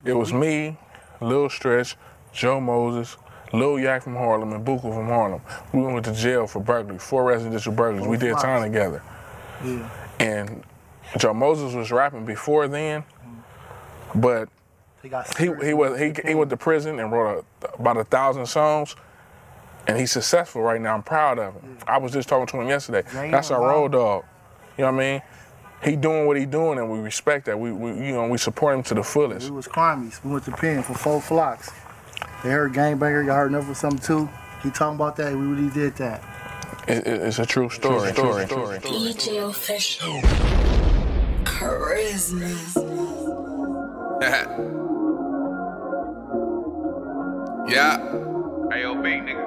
It was me, Lil Stretch, Joe Moses, Lil Yak from Harlem, and Buka from Harlem. We went to jail for burglary, 4 residential burglaries. We did time together. Yeah. And Joe Moses was rapping before then, but he went to prison and wrote about 1,000 songs, and he's successful right now. I'm proud of him. I was just talking to him yesterday. That's our road dog. You know what I mean? He doing what he doing, and we respect that. We support him to the fullest. We was crimies. We went to pen for 4 flocks. They heard Gangbanger, got heard enough for something too. He talking about that. We really did that. It's a true story. DJ Official. Charisma. Yeah. AOB, nigga.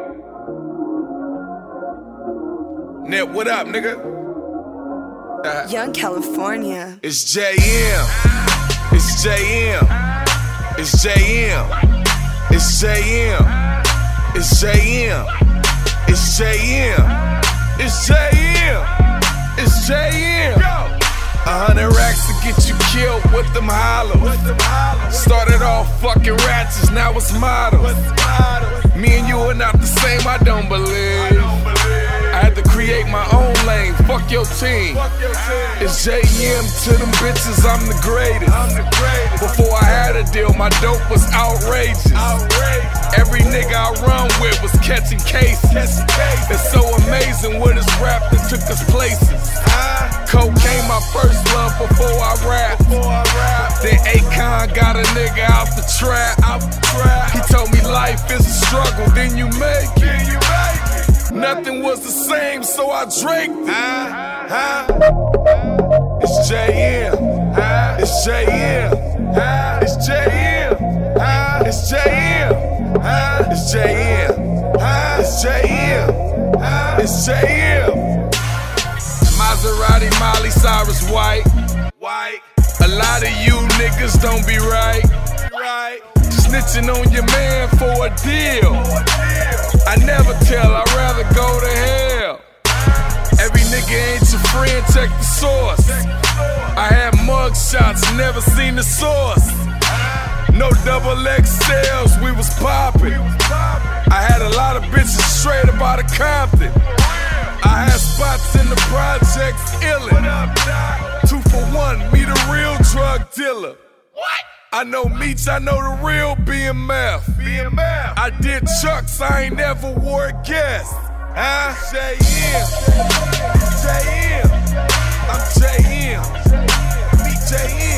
Nip, what up, nigga? Young California. It's JM. It's JM. It's JM. It's JM. It's JM. It's JM. It's JM. It's JM. 100 racks to get you killed with them hollows. Started off fucking ratchets, now it's models. Me and you are not the same, I don't believe. I had to create my own lane, fuck your team. It's JM to them bitches, I'm the greatest. Before I had a deal, my dope was outrageous. Every nigga I run with was catching cases. It's so amazing what is rap that took us places. Cocaine my first love before I rap. Then Akon got a nigga out the trap. He told me life is a struggle, then you make it. Nothing was the same, so I drank it. It's JM. It's JM. It's JM. It's JM. It's JM. It's JM. It's JM. Maserati, Miley Cyrus, white. A lot of you niggas don't be right. Snitching on your man for a deal. I never tell, I'd rather go to hell. Every nigga ain't your friend, check the source. I had mug shots, never seen the source. No double XLs, we was poppin'. I had a lot of bitches straight up out of Compton. I had spots in the projects illin'. 2 for 1, me the real drug dealer. What? I know Meech, I know the real BMF. I did Chucks, I ain't never wore a guest. JM. I'm JM. Me JM.